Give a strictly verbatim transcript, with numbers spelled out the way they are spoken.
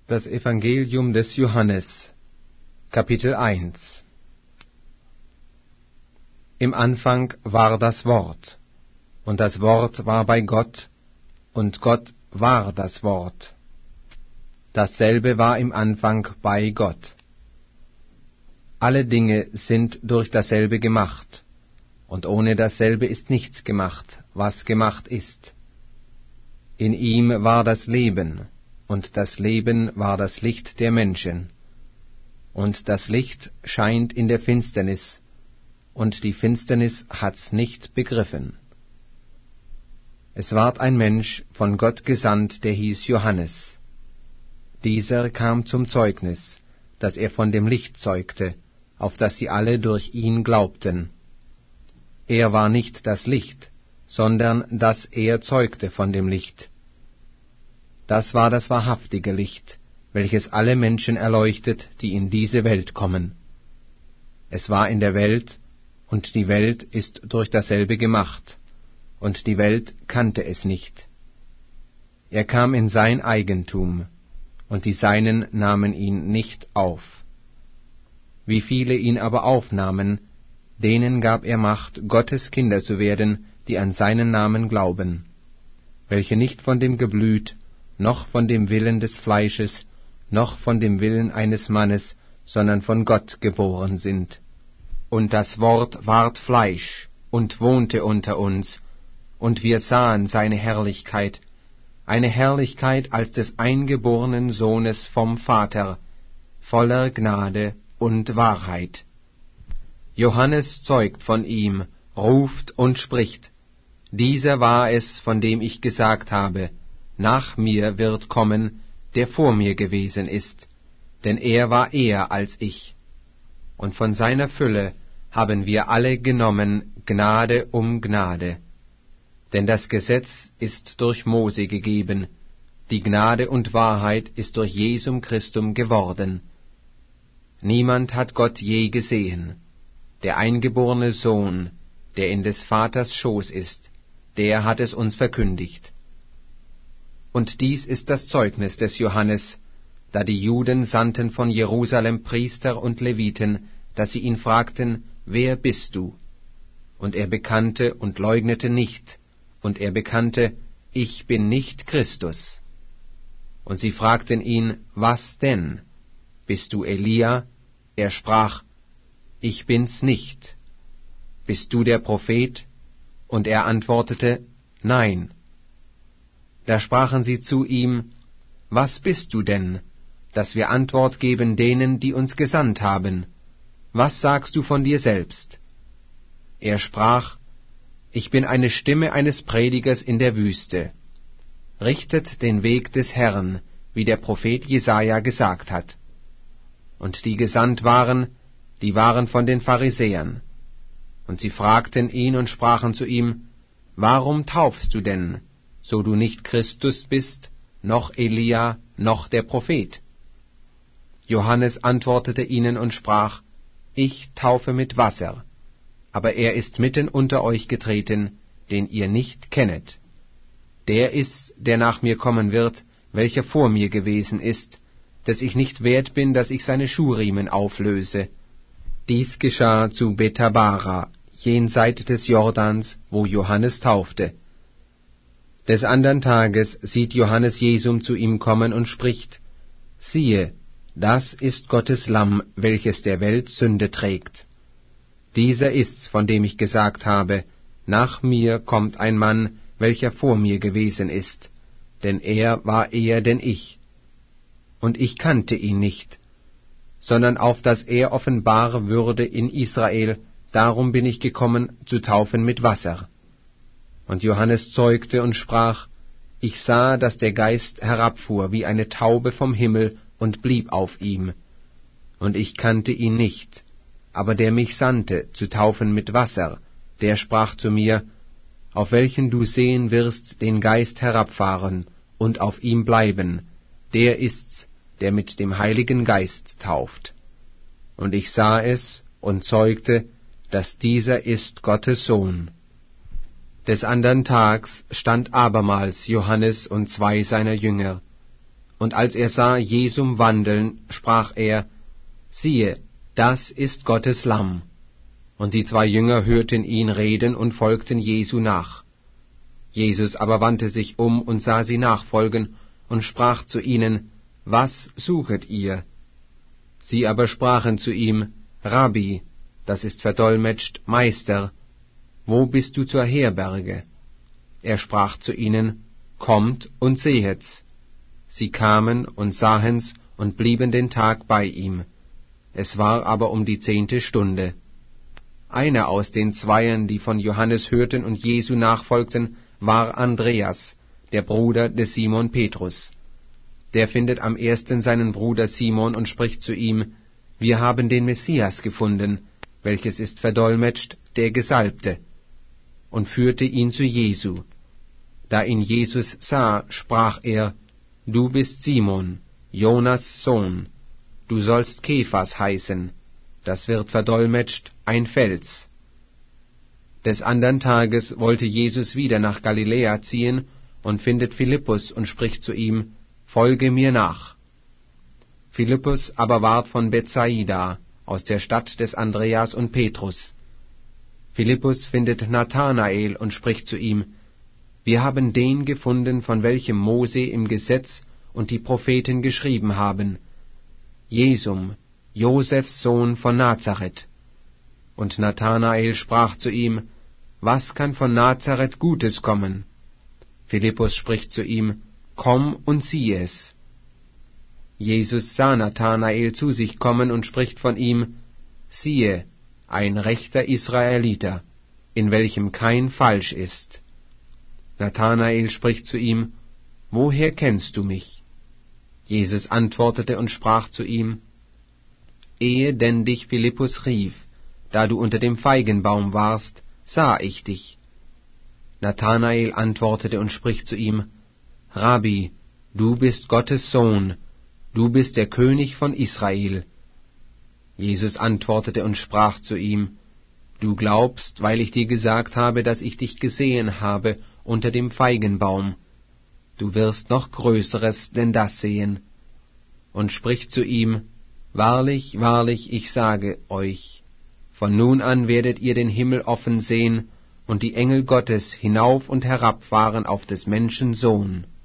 Das Evangelium des Johannes, Kapitel eins. Im Anfang war das Wort, und das Wort war bei Gott, und Gott war das Wort. Dasselbe war im Anfang bei Gott. Alle Dinge sind durch dasselbe gemacht, und ohne dasselbe ist nichts gemacht, was gemacht ist. In ihm war das Leben, und das Leben war das Licht der Menschen. Und das Licht scheint in der Finsternis, und die Finsternis hat's nicht begriffen. Es ward ein Mensch von Gott gesandt, der hieß Johannes. Dieser kam zum Zeugnis, dass er von dem Licht zeugte, auf das sie alle durch ihn glaubten. Er war nicht das Licht, sondern dass er zeugte von dem Licht. Das war das wahrhaftige Licht, welches alle Menschen erleuchtet, die in diese Welt kommen. Es war in der Welt, und die Welt ist durch dasselbe gemacht, und die Welt kannte es nicht. Er kam in sein Eigentum, und die Seinen nahmen ihn nicht auf. Wie viele ihn aber aufnahmen, denen gab er Macht, Gottes Kinder zu werden, die an seinen Namen glauben, welche nicht von dem Geblüt, noch von dem Willen des Fleisches, noch von dem Willen eines Mannes, sondern von Gott geboren sind. Und das Wort ward Fleisch und wohnte unter uns, und wir sahen seine Herrlichkeit, eine Herrlichkeit als des eingeborenen Sohnes vom Vater, voller Gnade und Wahrheit. Johannes zeugt von ihm, ruft und spricht: Dieser war es, von dem ich gesagt habe, nach mir wird kommen, der vor mir gewesen ist, denn er war eher als ich. Und von seiner Fülle haben wir alle genommen, Gnade um Gnade. Denn das Gesetz ist durch Mose gegeben, die Gnade und Wahrheit ist durch Jesum Christum geworden. Niemand hat Gott je gesehen. Der eingeborene Sohn, der in des Vaters Schoß ist, der hat es uns verkündigt. Und dies ist das Zeugnis des Johannes, da die Juden sandten von Jerusalem Priester und Leviten, dass sie ihn fragten: Wer bist du? Und er bekannte und leugnete nicht, und er bekannte: Ich bin nicht Christus. Und sie fragten ihn: Was denn? Bist du Elia? Er sprach: Ich bin's nicht. Bist du der Prophet? Und er antwortete: Nein. Da sprachen sie zu ihm: Was bist du denn, dass wir Antwort geben denen, die uns gesandt haben? Was sagst du von dir selbst? Er sprach: Ich bin eine Stimme eines Predigers in der Wüste. Richtet den Weg des Herrn, wie der Prophet Jesaja gesagt hat. Und die gesandt waren, die waren von den Pharisäern. Und sie fragten ihn und sprachen zu ihm: Warum taufst du denn, so du nicht Christus bist, noch Elia, noch der Prophet? Johannes antwortete ihnen und sprach: Ich taufe mit Wasser, aber er ist mitten unter euch getreten, den ihr nicht kennet. Der ist's, der nach mir kommen wird, welcher vor mir gewesen ist, dass ich nicht wert bin, dass ich seine Schuhriemen auflöse. Dies geschah zu Bethabara, jenseit des Jordans, wo Johannes taufte. Des andern Tages sieht Johannes Jesum zu ihm kommen und spricht: Siehe, das ist Gottes Lamm, welches der Welt Sünde trägt. Dieser ist's, von dem ich gesagt habe: Nach mir kommt ein Mann, welcher vor mir gewesen ist, denn er war eher denn ich. Und ich kannte ihn nicht, sondern auf dass er offenbar würde in Israel, darum bin ich gekommen, zu taufen mit Wasser. Und Johannes zeugte und sprach: Ich sah, dass der Geist herabfuhr wie eine Taube vom Himmel und blieb auf ihm. Und ich kannte ihn nicht, aber der mich sandte, zu taufen mit Wasser, der sprach zu mir: Auf welchen du sehen wirst den Geist herabfahren und auf ihm bleiben, der ist's, der mit dem Heiligen Geist tauft. Und ich sah es und zeugte, dass dieser ist Gottes Sohn. Des andern Tags stand abermals Johannes und zwei seiner Jünger, Und als er sah Jesum wandeln, sprach er, siehe, das ist Gottes Lamm. Und die zwei Jünger hörten ihn reden und folgten Jesu nach. Jesus aber wandte sich um und sah sie nachfolgen und sprach zu ihnen, was suchet ihr? Sie aber sprachen zu ihm, Rabbi, das ist verdolmetscht, Meister, wo bist du zur Herberge? Er sprach zu ihnen, kommt und sehet's. Sie kamen und sahen's und blieben den Tag bei ihm. Es war aber um die zehnte Stunde. Einer aus den Zweien, die von Johannes hörten und Jesu nachfolgten, war Andreas, der Bruder des Simon Petrus. Der findet am ersten seinen Bruder Simon und spricht zu ihm, wir haben den Messias gefunden, welches ist verdolmetscht, der Gesalbte, und führte ihn zu Jesu. Da ihn Jesus sah, sprach er, du bist Simon, Jonas Sohn, du sollst Kephas heißen, das wird verdolmetscht, ein Fels. Des andern Tages wollte Jesus wieder nach Galiläa ziehen und findet Philippus und spricht zu ihm, folge mir nach. Philippus aber ward von Bethsaida, aus der Stadt des Andreas und Petrus. Philippus findet Nathanael und spricht zu ihm, wir haben den gefunden, von welchem Mose im Gesetz und die Propheten geschrieben haben, Jesum, Josefs Sohn von Nazareth. Und Nathanael sprach zu ihm, was kann von Nazareth Gutes kommen? Philippus spricht zu ihm, komm und sieh es. Jesus sah Nathanael zu sich kommen und spricht von ihm, siehe, ein rechter Israeliter, in welchem kein Falsch ist. Nathanael spricht zu ihm, woher kennst du mich? Jesus antwortete und sprach zu ihm, ehe denn dich Philippus rief, da du unter dem Feigenbaum warst, sah ich dich. Nathanael antwortete und spricht zu ihm, Rabbi, du bist Gottes Sohn, du bist der König von Israel. Jesus antwortete und sprach zu ihm, du glaubst, weil ich dir gesagt habe, dass ich dich gesehen habe unter dem Feigenbaum. Du wirst noch Größeres denn das sehen. Und spricht zu ihm, wahrlich, wahrlich, ich sage euch, von nun an werdet ihr den Himmel offen sehen und die Engel Gottes hinauf und herabfahren auf des Menschen Sohn.